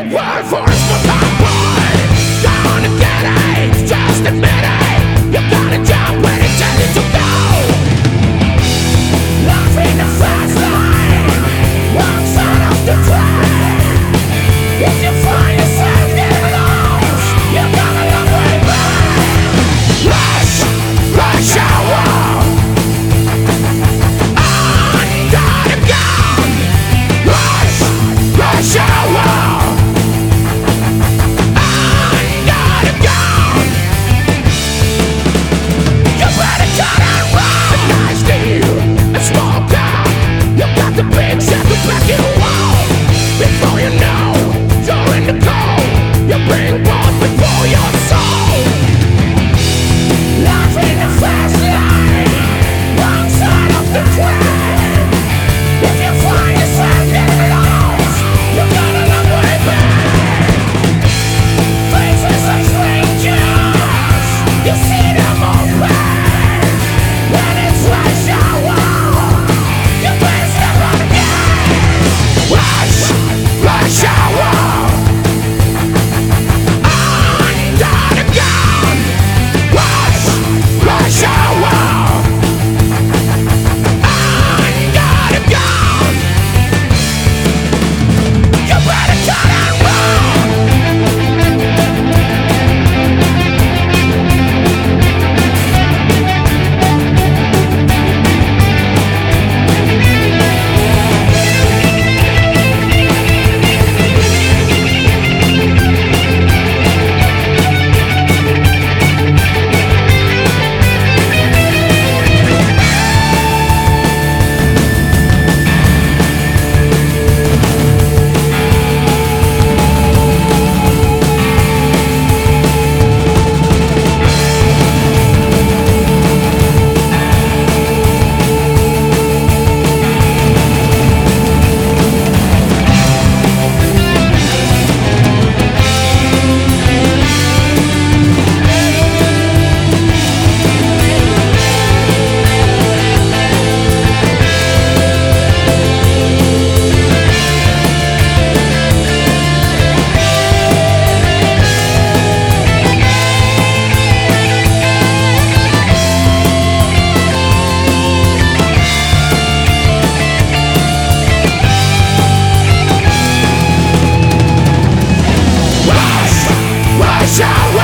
word for it's for my boy. Gonna get it, just admit it. You gotta jump when it tells you to go. Life in the fast lane, wrong side of the train. If you find yourself getting lost, you're gonna long way back. Rush, rush hour. Under the gun. Rush, rush hour. Under the gun. You better cut and run. A nice deal, a small gun. You got the big set to back you up. Before you know, you're in the cold. You bring both before your soul. Life in the fast lane, wrong side of the train. If you find yourself getting lost, you're gonna long way back. Faces of strangers, you see them all back. When it's rush hour, you better step on the gas. Rush, rush hour. Under the gun. Rush, rush hour. Under the gun. You better cut and run. Rush hour.